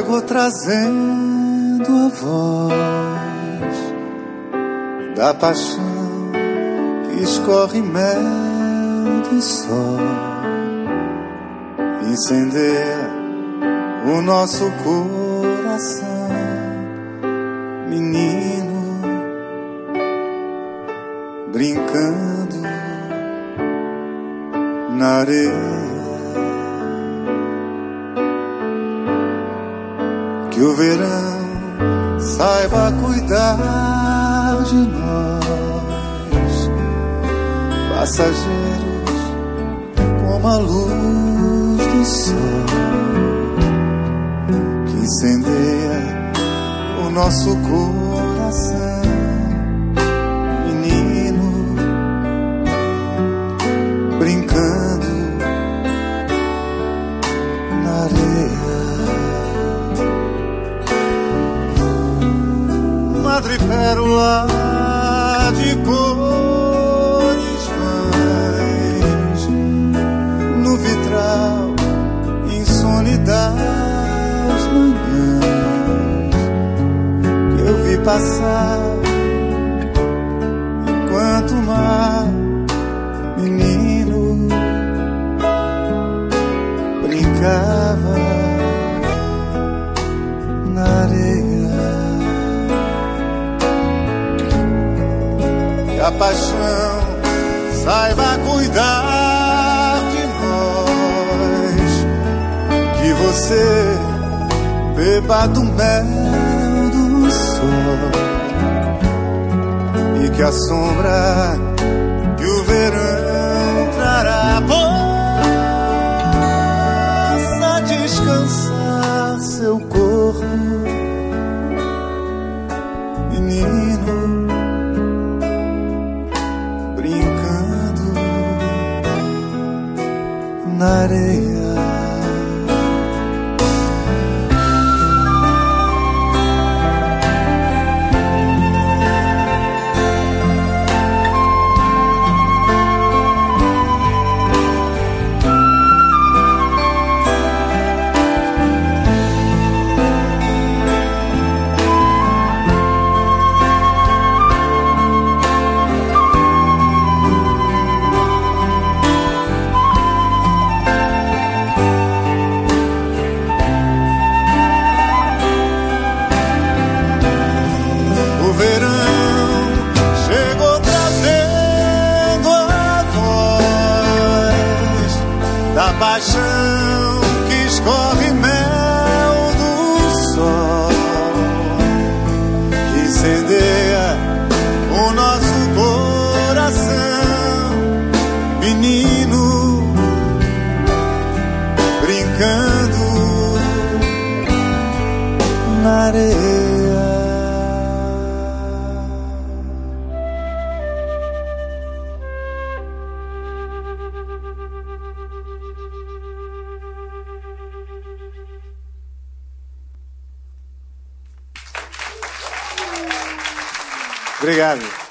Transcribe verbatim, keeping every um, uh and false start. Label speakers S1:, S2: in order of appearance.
S1: chegou trazendo a voz da paixão que escorre mel do sol, incendeia o nosso coração, menino, brincando na areia. Que o verão saiba cuidar de nós, passageiros como a luz do sol, que incendeia o nosso coração, menino, brincando na areia. Madrepérola de cores vãs no vitral, insone das manhãs que eu vi passar enquanto o mar, menino, brincava na areia. A paixão saiba cuidar de nós, que você beba do mel do sol, e que a sombra que o verão trará possa descansar seu corpo, menino, na areia. Da paixão que escorre mel do sol, que incendeia o nosso coração, menino, brincando na areia. Obrigado.